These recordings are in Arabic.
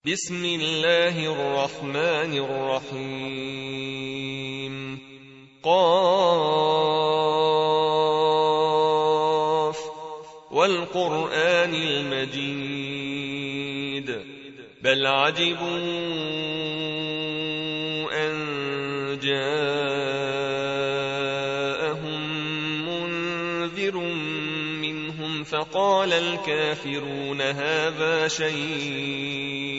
بسم الله الرحمن الرحيم قاف والقرآن المجيد بل عجبوا أن جاءهم منذر منهم فقال الكافرون هذا شيء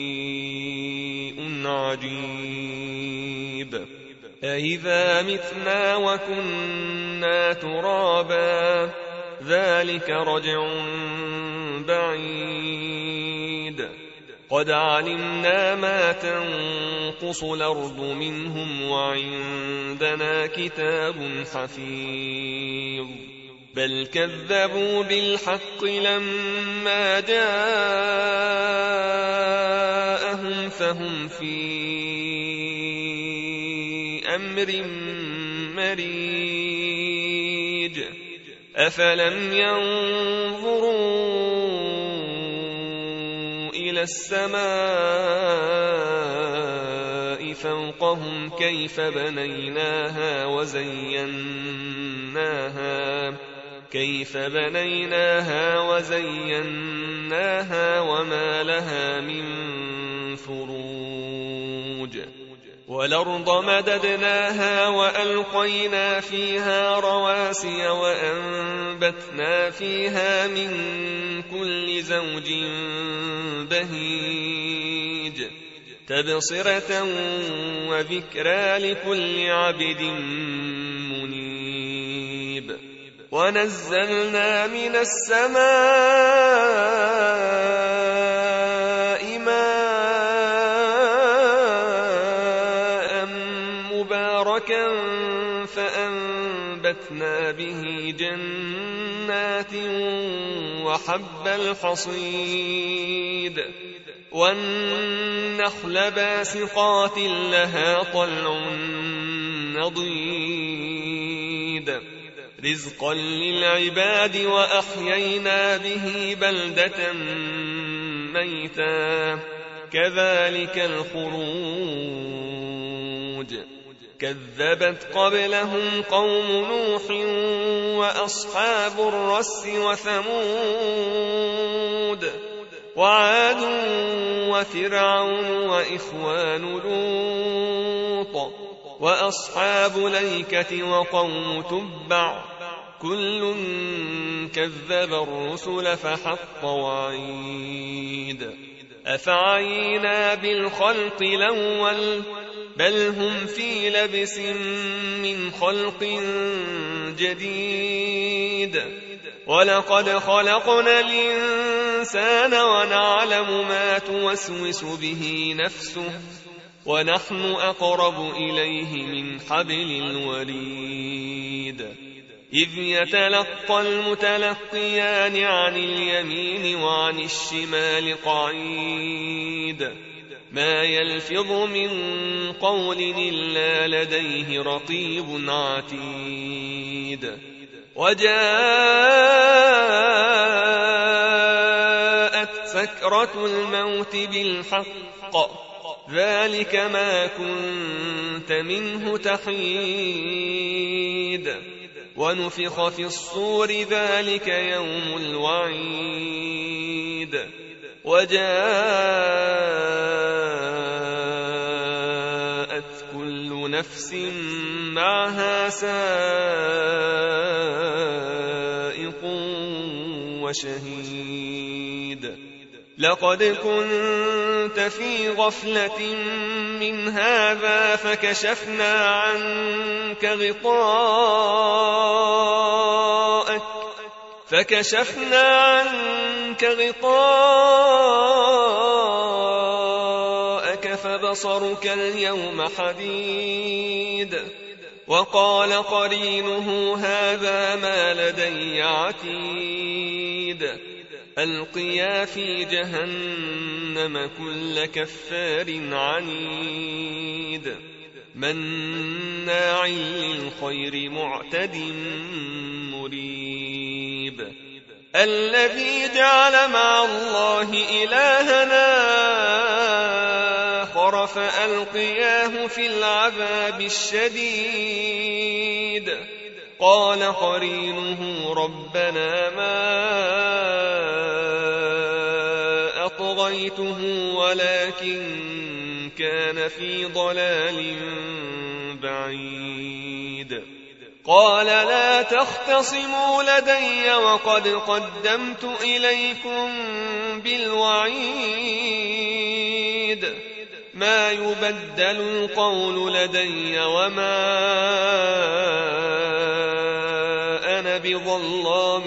عجيب أإذا متنا وكنا ترابا ذلك رجع بعيد قد علمنا ما تنقص الأرض منهم وعندنا كتاب حفيظ بل كذبوا بالحق لما جاءهم فهم في أمر مريج أفلم ينظروا إلى السماء فوقهم كيف بنيناها وزيناها وما لها من فروج والأرض مددناها وألقينا فيها رواسي وأنبتنا فيها من كل زوج بهيج تبصرة وذكرى لكل عبد منيب ونزلنا من السماء ماء مباركا فأنبتنا به جنات وحب الحصيد والنخل باسقات لها طلع نضيد رزقا للعباد وأحيينا به بلدة ميتا كذلك الخروج كذبت قبلهم قوم نوح وأصحاب الرس وثمود وعاد وفرعون وإخوان لوط وأصحاب الأيكة وقوم تبع كل كذب الرسل فحق وعيد أفعينا بالخلق الأول بل هم في لبس من خلق جديد ولقد خلقنا الإنسان ونعلم ما توسوس به نفسه ونحن أقرب إليه من حبل الوريد إذ يتلقى المتلقيان عن اليمين وعن الشمال قعيد ما يلفظ من قول إلا لديه رقيب عتيد وجاءت سكرة الموت بالحق ذلك ما كنت منه تحيد ونفخ في الصور ذلك يوم الوعيد وجاءت كل نفس معها سائق وشهيد لقد كنت في غفلة من هذا فكشفنا عنك غطاءك فبصرك اليوم حديد وقال قرينه هذا ما لدي عتيد ألقيا في جهنم كل كفار عنيد مناع للخير معتد مريب الذي جعل مع الله إلهنا كفر فألقياه في العذاب الشديد قال قرينه ربنا ما أطغيته ولكن كان في ضلال بعيد قال لا تختصموا لدي وقد قدمت إليكم بالوعيد ما يبدل القول لدي وما أنا بظلام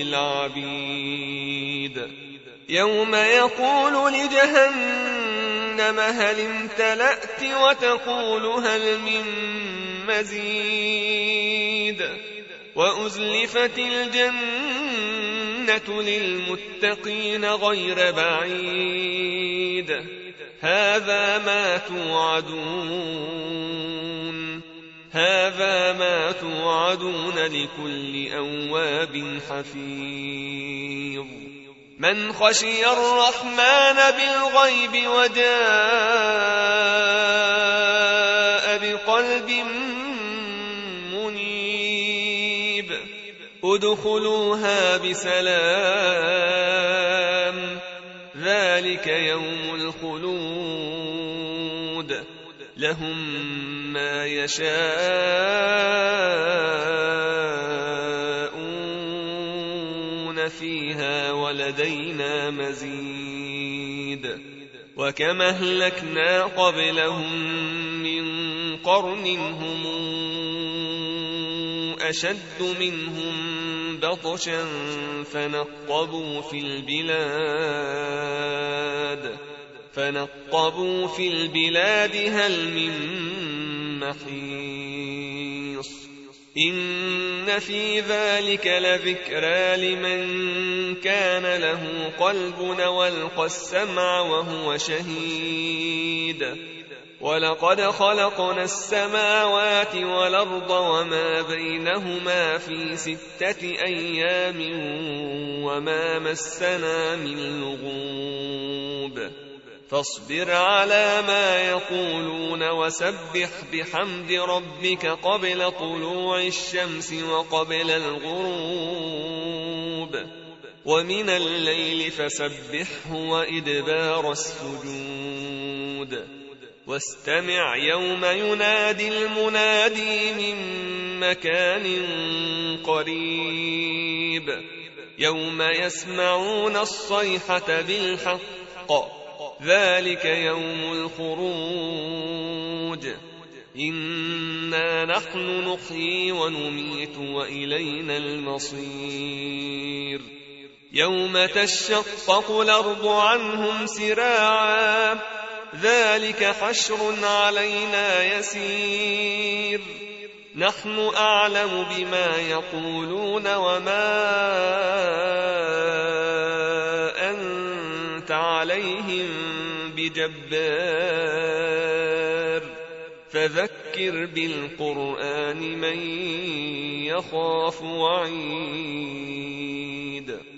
للعبيد يوم يقول لجهنم هل امتلأت وتقول هل من مزيد وأزلفت الجنة للمتقين غير بعيد هذا ما توعدون لكل أواب حفيظ من خشي الرحمن بالغيب وجاء بقلب منيب ادخلوها بسلام ذلك يوم الخلود لهم ما يشاءون فيها ولدينا مزيد وكما أهلكنا قبلهم من قرن هم أشد منهم بطشا فنقبوا في البلاد هل من محيص إن في ذلك لذكرى لمن كان له قلب والقى السمع وهو شهيد ولقد خلقنا السماوات والأرض وما بينهما في 6 أيام وما مسنا من لغوب فاصبر على ما يقولون وسبح بحمد ربك قبل طلوع الشمس وقبل الغروب ومن الليل فسبحه وإدبار السجود واستمع يوم ينادي المنادي من مكان قريب يوم يسمعون الصيحة بالحق ذلك يوم الخروج إنا نحن نحيي ونميت وإلينا المصير يوم تشقق الأرض عنهم سراعا ذلك حشر علينا يسير نحن أعلم بما يقولون وما أنت عليهم بجبار فذكر بالقرآن من يخاف وعيد